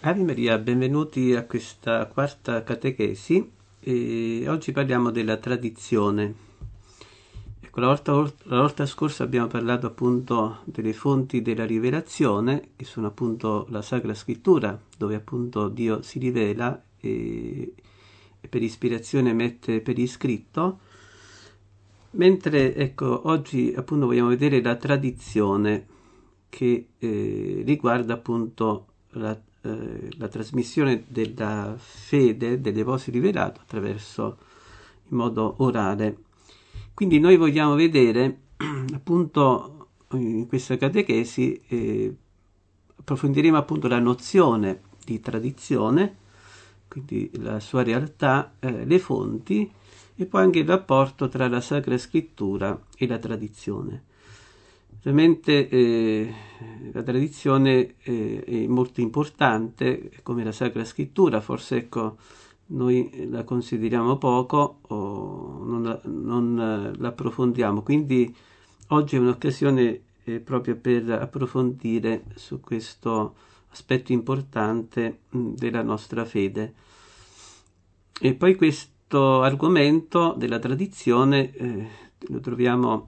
Ave Maria, benvenuti a questa quarta catechesi. Oggi parliamo della tradizione. Ecco, la volta scorsa abbiamo parlato appunto delle fonti della rivelazione, che sono appunto la Sacra Scrittura, dove appunto Dio si rivela e per ispirazione mette per iscritto, mentre ecco, oggi appunto vogliamo vedere la tradizione che riguarda appunto la trasmissione della fede delle voci rivelato attraverso in modo orale. Quindi noi vogliamo vedere appunto in questa catechesi approfondiremo appunto la nozione di tradizione, quindi la sua realtà, le fonti e poi anche il rapporto tra la Sacra Scrittura e la tradizione. Ovviamente la tradizione è molto importante come la Sacra Scrittura, forse ecco noi la consideriamo poco o non la approfondiamo, quindi oggi è un'occasione proprio per approfondire su questo aspetto importante della nostra fede. E poi questo argomento della tradizione lo troviamo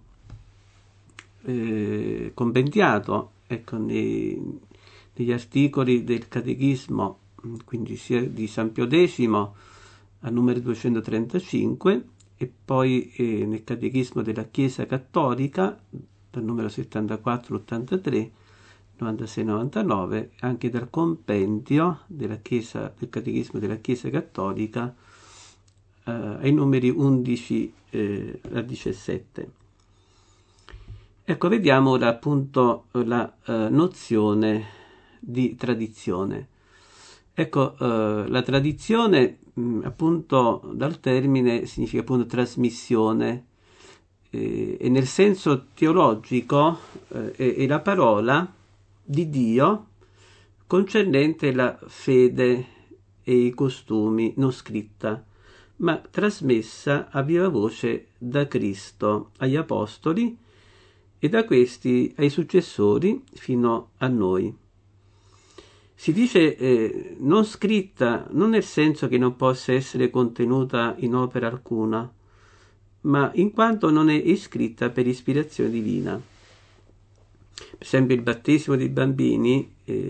compendiato ecco, negli articoli del Catechismo, quindi sia di San Pio X al numero 235 e poi nel Catechismo della Chiesa Cattolica dal numero 74-83, 96-99, anche dal compendio del Catechismo della Chiesa Cattolica ai numeri 11 a 17. Ecco, vediamo ora appunto la nozione di tradizione. Ecco, la tradizione appunto dal termine significa appunto trasmissione e nel senso teologico è la parola di Dio concernente la fede e i costumi non scritta, ma trasmessa a viva voce da Cristo agli Apostoli e da questi ai successori fino a noi. Si dice non scritta non nel senso che non possa essere contenuta in opera alcuna, ma in quanto non è iscritta per ispirazione divina. Per esempio il battesimo dei bambini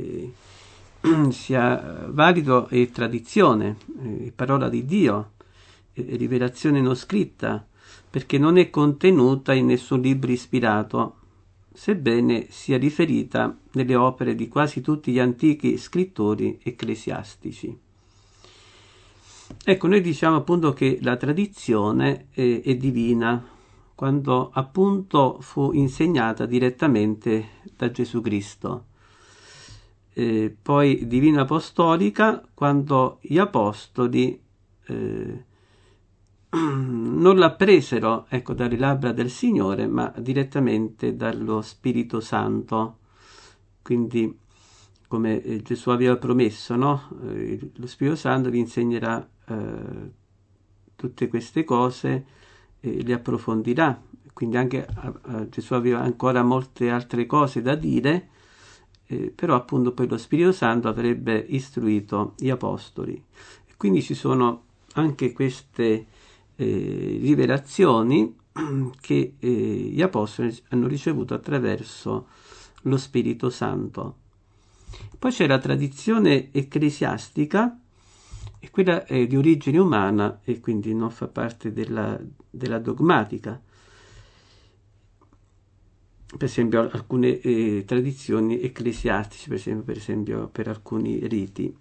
sia valido è tradizione, è parola di Dio, è rivelazione non scritta, perché non è contenuta in nessun libro ispirato, sebbene sia riferita nelle opere di quasi tutti gli antichi scrittori ecclesiastici. Ecco, noi diciamo appunto che la tradizione è divina, quando appunto fu insegnata direttamente da Gesù Cristo. Poi divina apostolica, quando gli apostoli non la presero ecco, dalle labbra del Signore, ma direttamente dallo Spirito Santo. Quindi, come Gesù aveva promesso, no? Lo Spirito Santo vi insegnerà tutte queste cose e le approfondirà. Quindi anche Gesù aveva ancora molte altre cose da dire, però appunto poi lo Spirito Santo avrebbe istruito gli Apostoli. E quindi ci sono anche queste rivelazioni che gli apostoli hanno ricevuto attraverso lo Spirito Santo. Poi c'è la tradizione ecclesiastica, e quella è di origine umana e quindi non fa parte della dogmatica. Per esempio alcune tradizioni ecclesiastiche, per esempio per alcuni riti.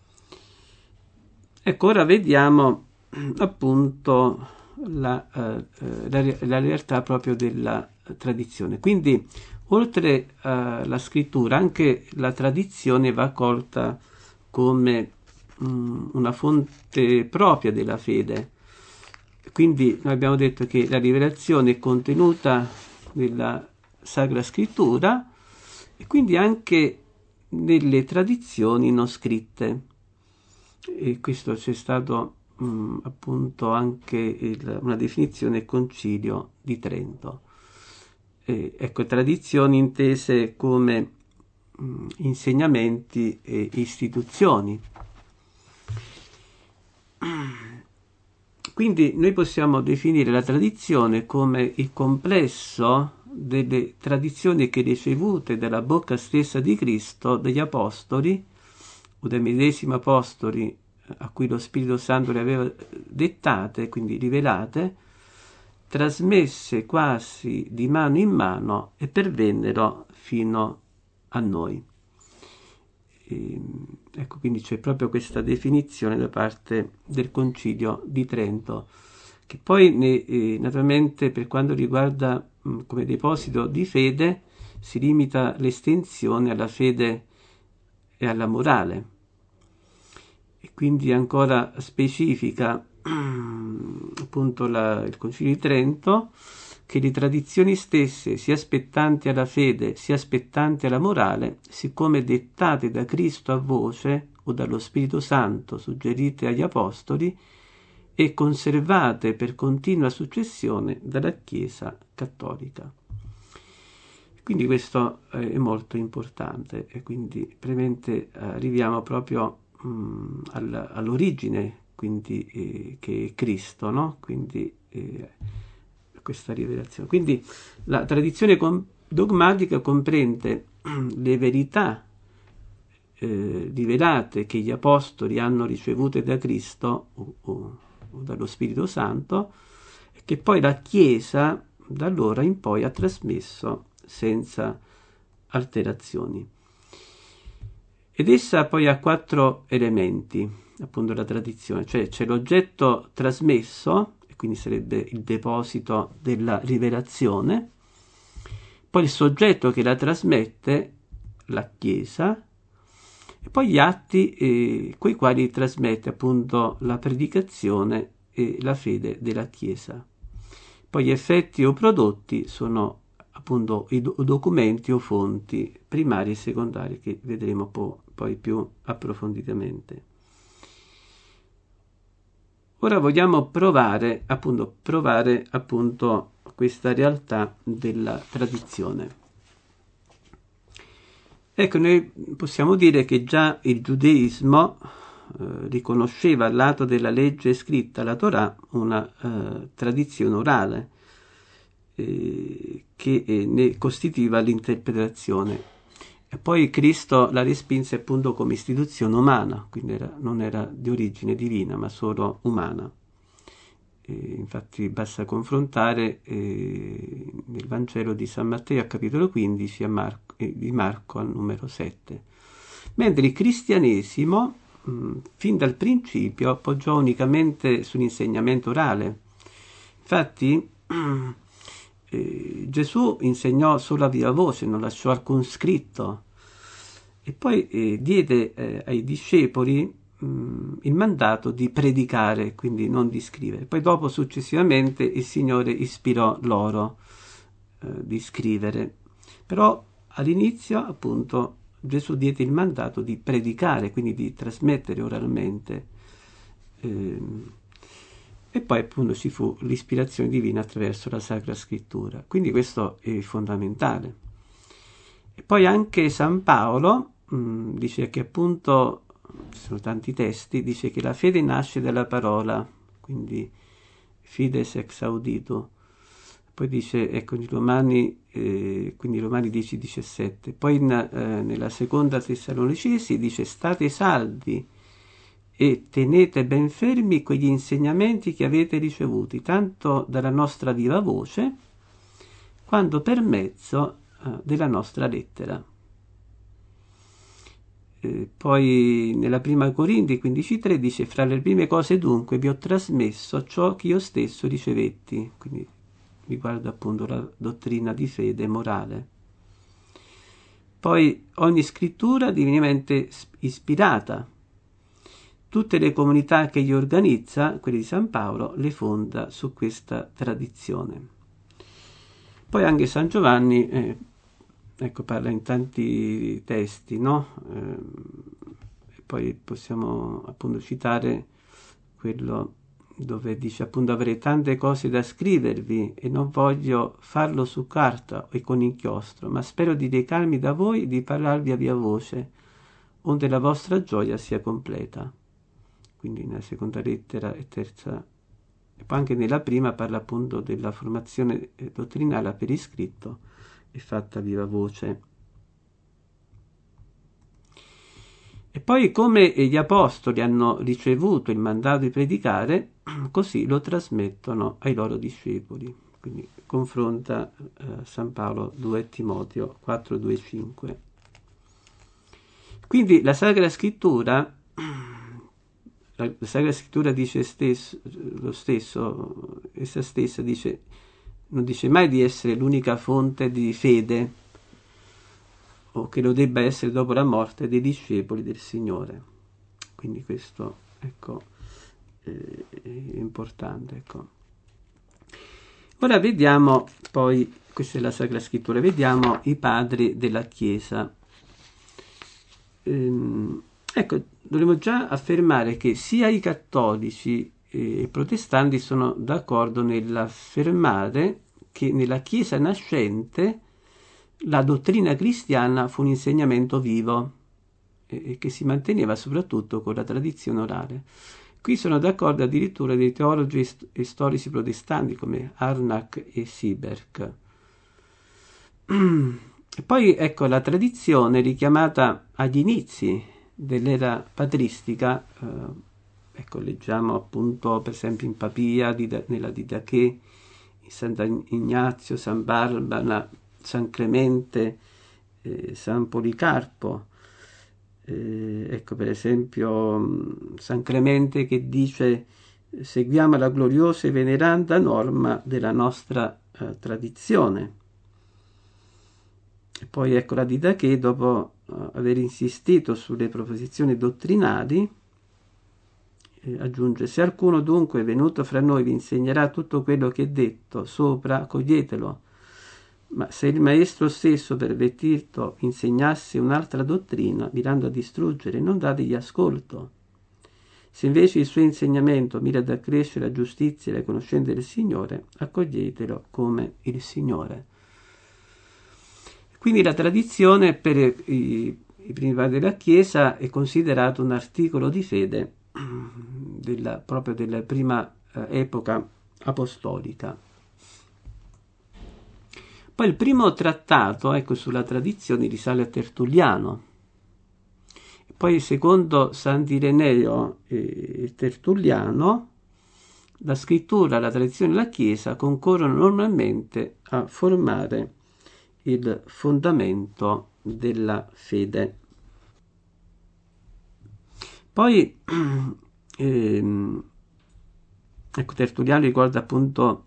Ecco, ora vediamo appunto la realtà proprio della tradizione. Quindi oltre alla scrittura anche la tradizione va colta come una fonte propria della fede. Quindi noi abbiamo detto che la rivelazione è contenuta nella Sacra Scrittura e quindi anche nelle tradizioni non scritte. E questo c'è stato appunto anche una definizione del Concilio di Trento. Ecco, tradizioni intese come insegnamenti e istituzioni. Quindi noi possiamo definire la tradizione come il complesso delle tradizioni che ricevute dalla bocca stessa di Cristo, degli apostoli o dai medesimi apostoli a cui lo Spirito Santo le aveva dettate, quindi rivelate, trasmesse quasi di mano in mano e pervennero fino a noi. Ecco, quindi c'è proprio questa definizione da parte del Concilio di Trento, che poi naturalmente per quanto riguarda come deposito di fede si limita l'estensione alla fede e alla morale, e quindi ancora specifica appunto il Concilio di Trento che le tradizioni stesse, sia spettanti alla fede sia spettanti alla morale, siccome dettate da Cristo a voce o dallo Spirito Santo suggerite agli apostoli e conservate per continua successione dalla Chiesa cattolica. Quindi questo è molto importante, e quindi brevemente arriviamo proprio all'origine, quindi che è Cristo, no? Quindi questa rivelazione. Quindi la tradizione dogmatica comprende le verità rivelate che gli apostoli hanno ricevute da Cristo o dallo Spirito Santo, e che poi la Chiesa da allora in poi ha trasmesso senza alterazioni. Ed essa poi ha 4 elementi, appunto la tradizione, cioè c'è l'oggetto trasmesso, quindi sarebbe il deposito della rivelazione, poi il soggetto che la trasmette, la Chiesa, e poi gli atti coi quali trasmette appunto la predicazione e la fede della Chiesa. Poi gli effetti o prodotti sono appunto i documenti o fonti primarie e secondarie che vedremo poi più approfonditamente. Ora vogliamo provare appunto questa realtà della tradizione. Ecco, noi possiamo dire che già il giudaismo riconosceva al lato della legge scritta, la Torah, una tradizione orale che ne costituiva l'interpretazione. E poi Cristo la respinse appunto come istituzione umana, quindi non era di origine divina, ma solo umana. Infatti basta confrontare nel Vangelo di San Matteo a capitolo 15 di Marco al numero 7. Mentre il cristianesimo fin dal principio poggiò unicamente sull'insegnamento orale. Infatti Gesù insegnò solo a viva voce, non lasciò alcun scritto, e poi diede ai discepoli il mandato di predicare, quindi non di scrivere. Poi dopo successivamente il Signore ispirò loro di scrivere, però all'inizio appunto Gesù diede il mandato di predicare, quindi di trasmettere oralmente, e poi appunto ci fu l'ispirazione divina attraverso la Sacra Scrittura. Quindi questo è fondamentale. E poi anche San Paolo dice che appunto, ci sono tanti testi, dice che la fede nasce dalla parola, quindi fides ex audito. Poi dice, ecco, in Romani, quindi Romani 10:17. Poi nella seconda Tessalonicesi dice state saldi e tenete ben fermi quegli insegnamenti che avete ricevuti, tanto dalla nostra viva voce, quanto per mezzo della nostra lettera. Poi nella prima Corinti 15:3 dice fra le prime cose dunque vi ho trasmesso ciò che io stesso ricevetti, quindi riguarda appunto la dottrina di fede e morale. Poi ogni scrittura divinamente ispirata. Tutte le comunità che gli organizza, quelle di San Paolo, le fonda su questa tradizione. Poi anche San Giovanni ecco, parla in tanti testi, no? E poi possiamo appunto citare quello dove dice appunto: avrei tante cose da scrivervi e non voglio farlo su carta e con inchiostro, ma spero di recarmi da voi e di parlarvi a via voce, onde la vostra gioia sia completa. Quindi nella seconda lettera e terza, e poi anche nella prima parla appunto della formazione dottrinale per iscritto e fatta a viva voce. E poi, come gli apostoli hanno ricevuto il mandato di predicare, così lo trasmettono ai loro discepoli. Quindi confronta San Paolo 2 Timoteo 4, 2, 5. Quindi la Sacra Scrittura dice lo stesso, essa stessa dice, non dice mai di essere l'unica fonte di fede, o che lo debba essere dopo la morte dei discepoli del Signore. Quindi questo, ecco, è importante, ecco. Ora vediamo poi, questa è la Sacra Scrittura, vediamo i padri della Chiesa. Ecco, dovremmo già affermare che sia i cattolici e i protestanti sono d'accordo nell'affermare che nella Chiesa nascente la dottrina cristiana fu un insegnamento vivo e che si manteneva soprattutto con la tradizione orale. Qui sono d'accordo addirittura dei teologi e storici protestanti come Harnack e Sieberg. E poi ecco la tradizione richiamata agli inizi dell'era patristica, ecco leggiamo appunto per esempio in Papia, nella Didache, in Sant'Ignazio, San Barbara, San Clemente, San Policarpo, ecco per esempio San Clemente che dice: seguiamo la gloriosa e veneranda norma della nostra tradizione. E poi ecco la Didache, dopo aver insistito sulle proposizioni dottrinali, aggiunge: se alcuno dunque venuto fra noi vi insegnerà tutto quello che è detto sopra, accoglietelo. Ma se il maestro stesso pervertito insegnasse un'altra dottrina, mirando a distruggere, non dategli ascolto. Se invece il suo insegnamento mira ad accrescere la giustizia e la conoscenza del Signore, accoglietelo come il Signore. Quindi la tradizione per i primi padri della Chiesa è considerato un articolo di fede proprio della prima epoca apostolica. Poi il primo trattato, ecco, sulla tradizione risale a Tertulliano. Poi secondo Sant'Ireneo e Tertulliano, la scrittura, la tradizione e la Chiesa concorrono normalmente a formare il fondamento della fede. Poi ecco, Tertulliano ricorda appunto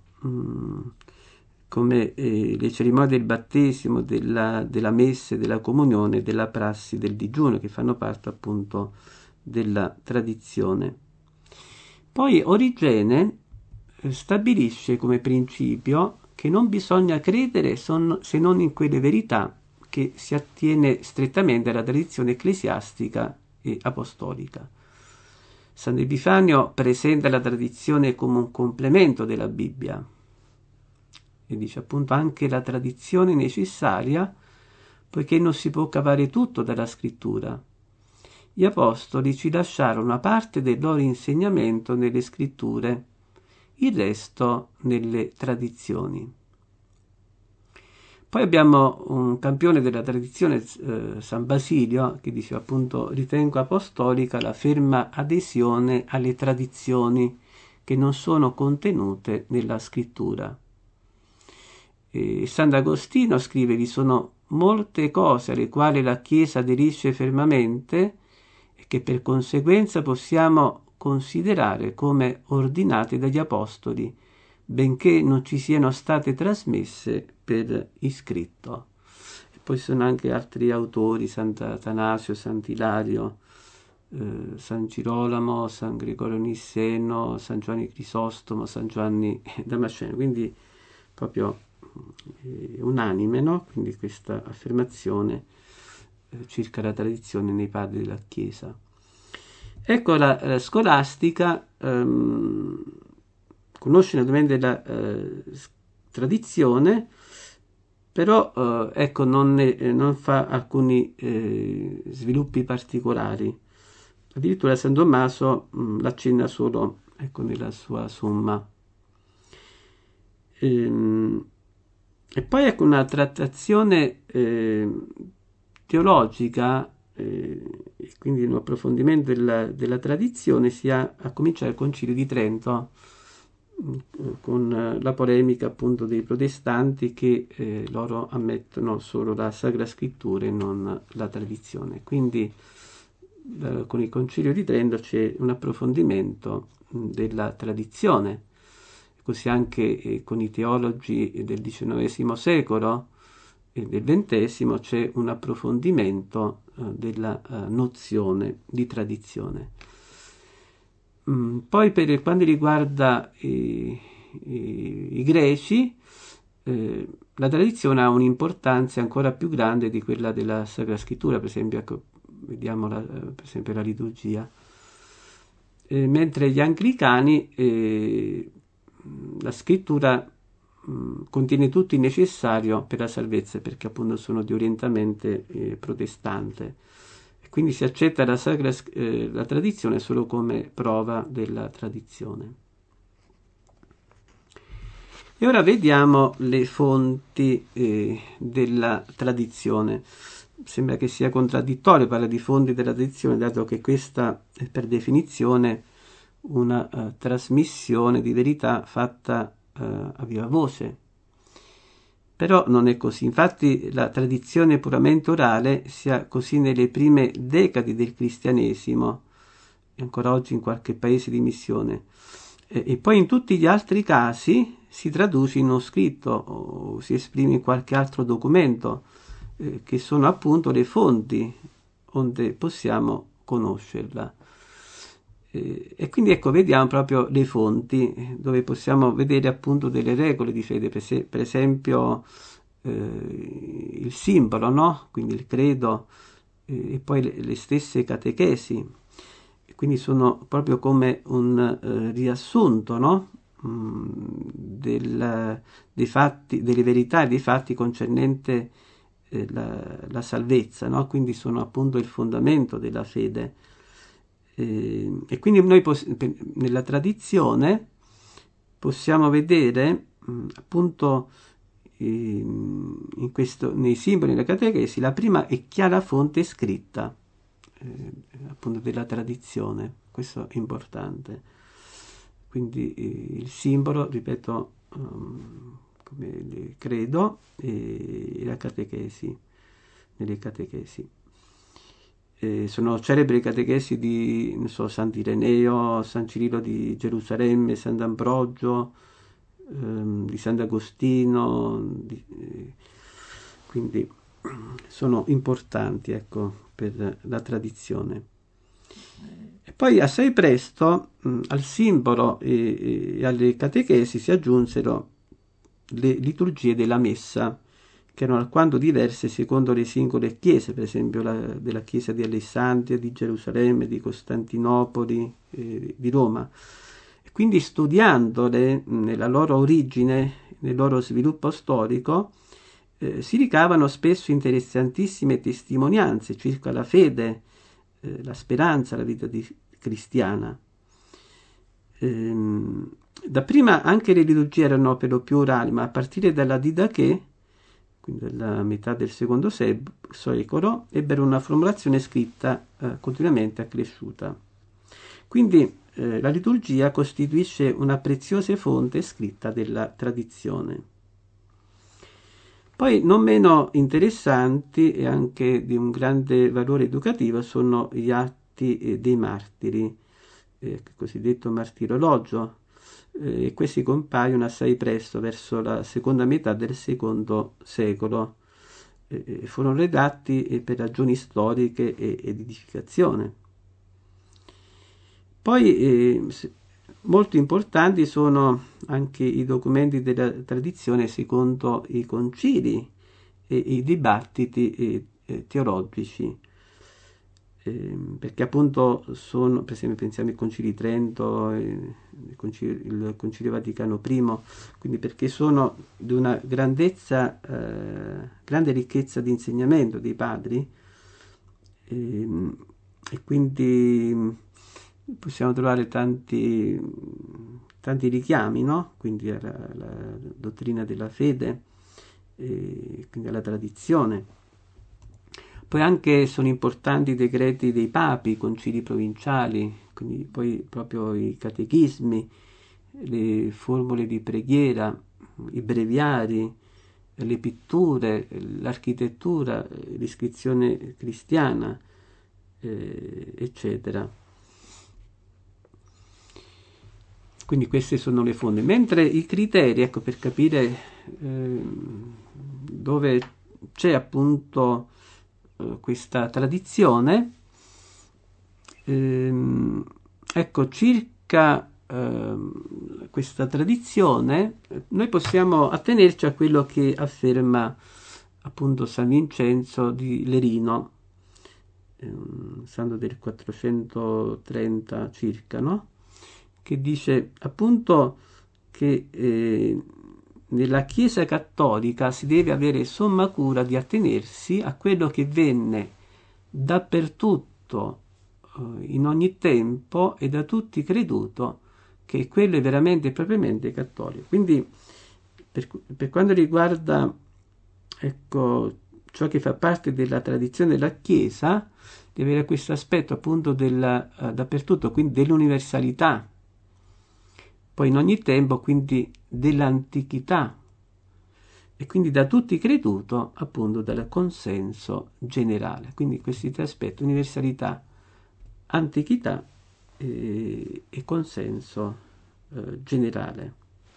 come le cerimonie del battesimo, della messa, della comunione, della prassi, del digiuno, che fanno parte appunto della tradizione. Poi Origene stabilisce come principio che non bisogna credere se non in quelle verità che si attiene strettamente alla tradizione ecclesiastica e apostolica. Sant'Epifanio presenta la tradizione come un complemento della Bibbia e dice appunto anche la tradizione necessaria, poiché non si può cavare tutto dalla scrittura. Gli apostoli ci lasciarono una parte del loro insegnamento nelle scritture, il resto nelle tradizioni. Poi abbiamo un campione della tradizione, San Basilio, che dice appunto: ritengo apostolica la ferma adesione alle tradizioni che non sono contenute nella scrittura. Sant'Agostino scrive: vi sono molte cose alle quali la Chiesa aderisce fermamente e che per conseguenza possiamo considerare come ordinate dagli apostoli, benché non ci siano state trasmesse per iscritto. E poi sono anche altri autori, Sant'Atanasio, Sant'Ilario, San Girolamo, San Gregorio Nisseno, San Giovanni Crisostomo, San Giovanni Damasceno, quindi proprio unanime, no? Quindi questa affermazione circa la tradizione nei padri della Chiesa. Ecco la scolastica conosce naturalmente la tradizione, però ecco, non fa alcuni sviluppi particolari. Addirittura San Tommaso l'accenna solo, ecco, nella sua Summa. E poi ecco una trattazione teologica, e quindi un approfondimento della tradizione, a cominciare dal Concilio di Trento, con la polemica appunto dei protestanti che loro ammettono solo la Sacra Scrittura e non la tradizione. Quindi con il Concilio di Trento c'è un approfondimento della tradizione, così anche con i teologi del XIX secolo e del XX c'è un approfondimento della nozione di tradizione. Poi per quanto riguarda i greci, la tradizione ha un'importanza ancora più grande di quella della Sacra Scrittura, per esempio, ecco, vediamo per esempio la liturgia. Mentre gli anglicani, la scrittura contiene tutto il necessario per la salvezza, perché appunto sono di orientamento protestante. Quindi si accetta la tradizione solo come prova della tradizione. E ora vediamo le fonti della tradizione. Sembra che sia contraddittorio parlare di fonti della tradizione, dato che questa è per definizione una trasmissione di verità fatta a viva voce. Però non è così. Infatti la tradizione puramente orale sia così nelle prime decadi del cristianesimo e ancora oggi in qualche paese di missione, e poi in tutti gli altri casi si traduce in uno scritto o si esprime in qualche altro documento, che sono appunto le fonti onde possiamo conoscerla. E quindi ecco, vediamo proprio le fonti dove possiamo vedere appunto delle regole di fede, per esempio il simbolo, no? Quindi il credo, e poi le stesse catechesi, e quindi sono proprio come un riassunto, no? Dei fatti, delle verità e dei fatti concernente la salvezza, no? Quindi sono appunto il fondamento della fede. E quindi noi nella tradizione possiamo vedere appunto nei simboli della catechesi la prima e chiara fonte scritta appunto della tradizione. Questo è importante. Quindi il simbolo, ripeto, come il credo e la catechesi, nelle catechesi. Sono celebri catechesi di Sant'Ireneo, San Cirillo di Gerusalemme, Sant'Ambrogio, di Sant'Agostino, quindi sono importanti, ecco, per la tradizione. E poi assai presto al simbolo e alle catechesi si aggiunsero le liturgie della Messa, che erano alquanto diverse secondo le singole chiese, per esempio della chiesa di Alessandria, di Gerusalemme, di Costantinopoli, di Roma. E quindi studiandole nella loro origine, nel loro sviluppo storico, si ricavano spesso interessantissime testimonianze circa la fede, la speranza, la vita cristiana. Dapprima anche le liturgie erano per lo più orali, ma a partire dalla Didache, quindi dalla metà del secondo secolo, ebbero una formulazione scritta continuamente accresciuta. Quindi la liturgia costituisce una preziosa fonte scritta della tradizione. Poi non meno interessanti e anche di un grande valore educativo sono gli atti dei martiri, cosiddetto martirologio, e questi compaiono assai presto, verso la seconda metà del secondo secolo. Furono redatti per ragioni storiche e di edificazione. Poi molto importanti sono anche i documenti della tradizione secondo i concili e i dibattiti teologici. perché appunto sono, per esempio pensiamo ai Concili di Trento, il Concilio Vaticano I, quindi perché sono di una grandezza, grande ricchezza di insegnamento dei padri, e quindi possiamo trovare tanti richiami, no? Quindi alla dottrina della fede, quindi alla tradizione. Poi anche sono importanti i decreti dei papi, i concili provinciali, quindi poi proprio i catechismi, le formule di preghiera, i breviari, le pitture, l'architettura, l'iscrizione cristiana, eccetera. Quindi queste sono le fonti, mentre i criteri, ecco, per capire dove c'è appunto questa tradizione, ecco, circa questa tradizione noi possiamo attenerci a quello che afferma appunto San Vincenzo di Lerino, un santo del 430 circa, no? Che dice appunto che nella Chiesa cattolica si deve avere somma cura di attenersi a quello che venne dappertutto, in ogni tempo e da tutti creduto, che quello è veramente e propriamente cattolico. Quindi per quanto riguarda, ecco, ciò che fa parte della tradizione della Chiesa, deve avere questo aspetto appunto della dappertutto, quindi dell'universalità, poi in ogni tempo, quindi dell'antichità, e quindi da tutti creduto appunto dal consenso generale. Quindi questi tre aspetti: universalità, antichità e consenso generale.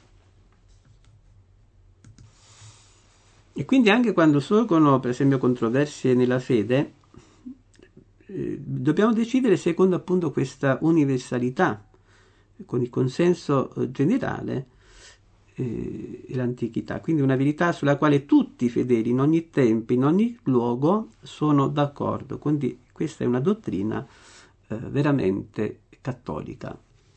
E quindi anche quando sorgono, per esempio, controversie nella fede, dobbiamo decidere secondo appunto questa universalità, con il consenso generale e l'antichità, quindi una verità sulla quale tutti i fedeli in ogni tempo, in ogni luogo sono d'accordo. Quindi questa è una dottrina veramente cattolica.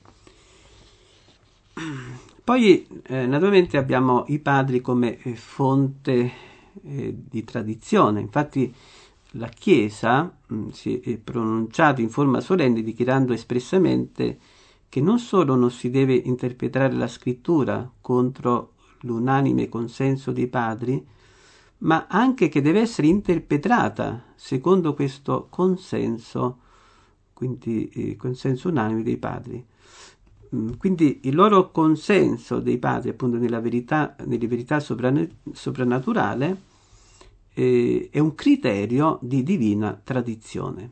Poi naturalmente abbiamo i padri come fonte di tradizione. Infatti la Chiesa si è pronunciata in forma solenne dichiarando espressamente che non solo non si deve interpretare la scrittura contro l'unanime consenso dei padri, ma anche che deve essere interpretata secondo questo consenso, quindi consenso unanime dei padri. Quindi il loro consenso dei padri appunto nelle verità soprannaturale è un criterio di divina tradizione.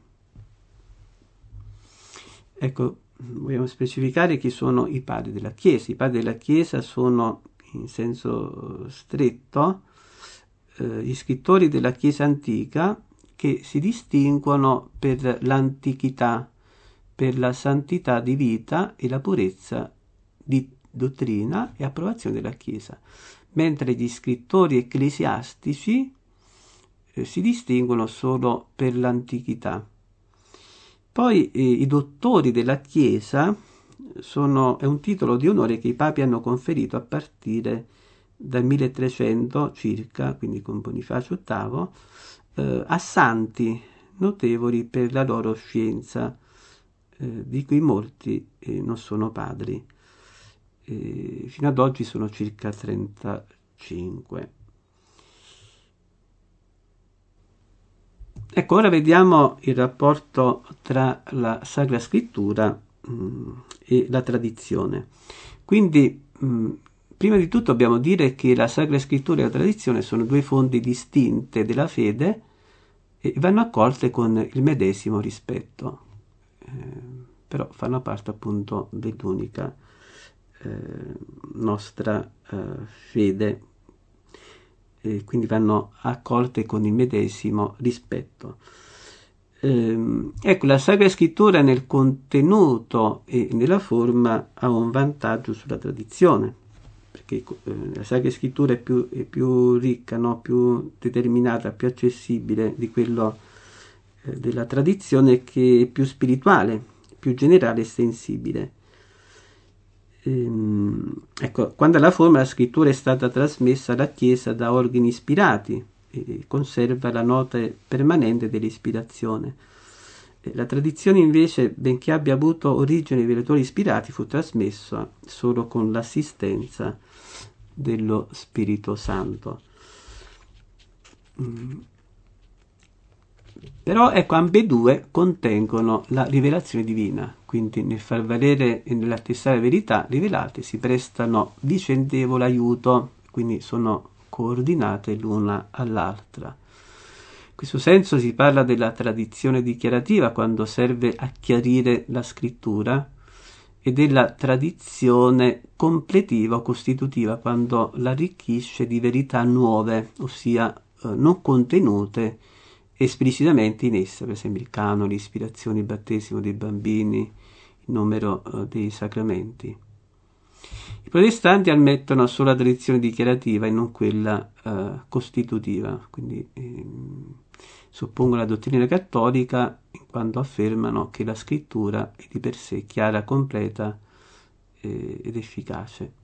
Ecco, vogliamo specificare chi sono i padri della Chiesa. I padri della Chiesa sono, in senso stretto, gli scrittori della Chiesa antica che si distinguono per l'antichità, per la santità di vita e la purezza di dottrina e approvazione della Chiesa, mentre gli scrittori ecclesiastici si distinguono solo per l'antichità. Poi i dottori della Chiesa è un titolo di onore che i papi hanno conferito a partire dal 1300 circa, quindi con Bonifacio VIII, a santi notevoli per la loro scienza, di cui molti non sono padri. Fino ad oggi sono circa 35. Ecco, ora vediamo il rapporto tra la Sacra Scrittura e la tradizione. Quindi, prima di tutto dobbiamo dire che la Sacra Scrittura e la tradizione sono due fonti distinte della fede e vanno accolte con il medesimo rispetto, però fanno parte appunto dell'unica nostra fede, e quindi vanno accolte con il medesimo rispetto. Ecco, la Sacra Scrittura nel contenuto e nella forma ha un vantaggio sulla tradizione, perché la Sacra Scrittura è più ricca, no? Più determinata, più accessibile di quello della tradizione che è più spirituale, più generale e sensibile. Ecco, quando alla forma la scrittura è stata trasmessa alla Chiesa da organi ispirati e conserva la nota permanente dell'ispirazione. La tradizione invece, benché abbia avuto origine di relatori ispirati, fu trasmessa solo con l'assistenza dello Spirito Santo. Però ecco, ambedue contengono la rivelazione divina, quindi nel far valere e nell'attestare la verità rivelate si prestano vicendevole aiuto, quindi sono coordinate l'una all'altra. In questo senso si parla della tradizione dichiarativa quando serve a chiarire la scrittura e della tradizione completiva o costitutiva quando l'arricchisce di verità nuove, ossia non contenute esplicitamente in essa, per esempio il canone, l'ispirazione, il battesimo dei bambini, il numero dei sacramenti. I protestanti ammettono solo la tradizione dichiarativa e non quella costitutiva, quindi suppongono la dottrina cattolica in quanto affermano che la scrittura è di per sé chiara, completa ed efficace.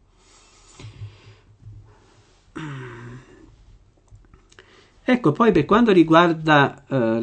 Ecco, poi per quanto riguarda per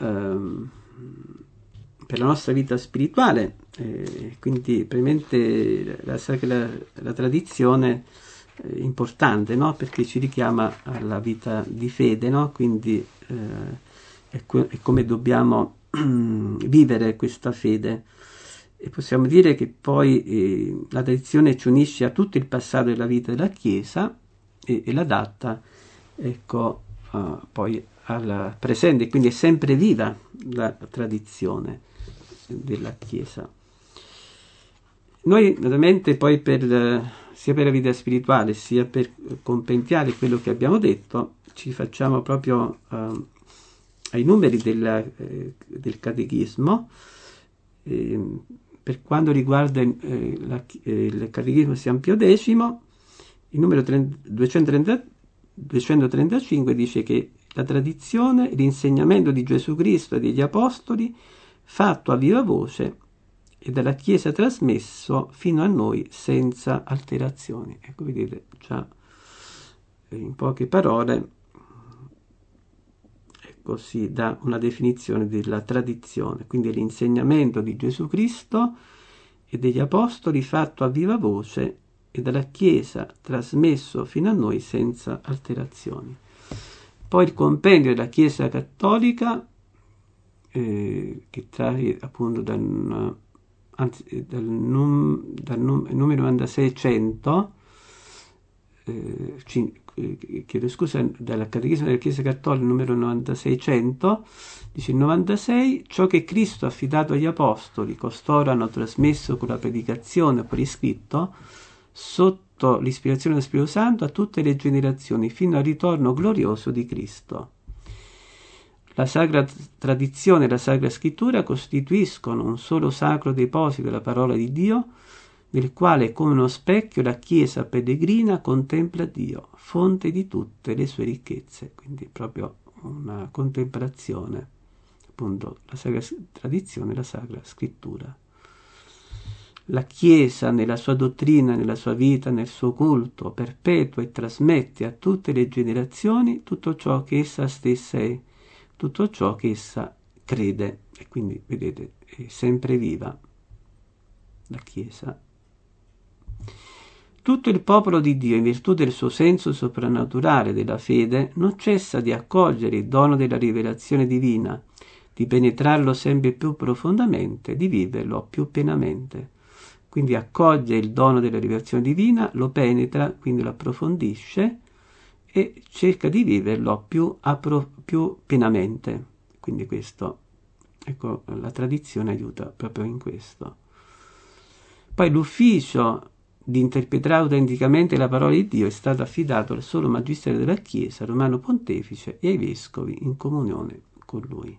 la nostra vita spirituale, quindi praticamente la tradizione è importante, no? Perché ci richiama alla vita di fede, no? Quindi è come dobbiamo vivere questa fede. E possiamo dire che poi la tradizione ci unisce a tutto il passato della vita della Chiesa e l'adatta, ecco, poi al presente, quindi è sempre viva la tradizione della Chiesa. Noi naturalmente poi sia per la vita spirituale sia per compendiare quello che abbiamo detto ci facciamo proprio ai numeri del catechismo. Per quanto riguarda il catechismo di San Pio X, il numero 235 dice che la tradizione e l'insegnamento di Gesù Cristo e degli Apostoli fatto a viva voce e dalla Chiesa trasmesso fino a noi senza alterazioni. Ecco, vedete già in poche parole, ecco, si dà una definizione della tradizione, quindi l'insegnamento di Gesù Cristo e degli Apostoli fatto a viva voce e dalla Chiesa trasmesso fino a noi senza alterazioni. Poi il compendio della Chiesa Cattolica, che trae appunto dal numero 9600, chiedo scusa, dal Catechismo della Chiesa Cattolica numero 9600, dice il 96, ciò che Cristo ha affidato agli Apostoli, costoro hanno trasmesso con la predicazione per iscritto, sotto l'ispirazione dello Spirito Santo a tutte le generazioni, fino al ritorno glorioso di Cristo. La Sacra Tradizione e la Sacra Scrittura costituiscono un solo sacro deposito della parola di Dio, nel quale come uno specchio la Chiesa pellegrina contempla Dio, fonte di tutte le sue ricchezze. Quindi proprio una contemplazione, appunto, la Sacra Tradizione e la Sacra Scrittura. La Chiesa, nella sua dottrina, nella sua vita, nel suo culto, perpetua e trasmette a tutte le generazioni tutto ciò che essa stessa è, tutto ciò che essa crede. E quindi, vedete, è sempre viva la Chiesa. Tutto il popolo di Dio, in virtù del suo senso soprannaturale della fede, non cessa di accogliere il dono della rivelazione divina, di penetrarlo sempre più profondamente, di viverlo più pienamente. Quindi accoglie il dono della rivelazione divina, lo penetra, quindi lo approfondisce e cerca di viverlo più pienamente. Quindi questo, ecco, la tradizione aiuta proprio in questo. Poi l'ufficio di interpretare autenticamente la parola di Dio è stato affidato al solo magistero della Chiesa, Romano Pontefice, e ai vescovi in comunione con lui.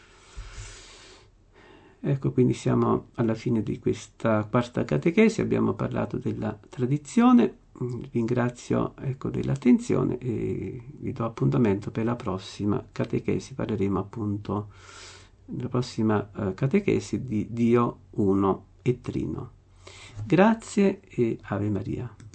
Ecco, quindi siamo alla fine di questa quarta catechesi, abbiamo parlato della tradizione, ringrazio dell'attenzione e vi do appuntamento per la prossima catechesi. Parleremo appunto nella prossima catechesi di Dio uno e trino. Grazie e Ave Maria.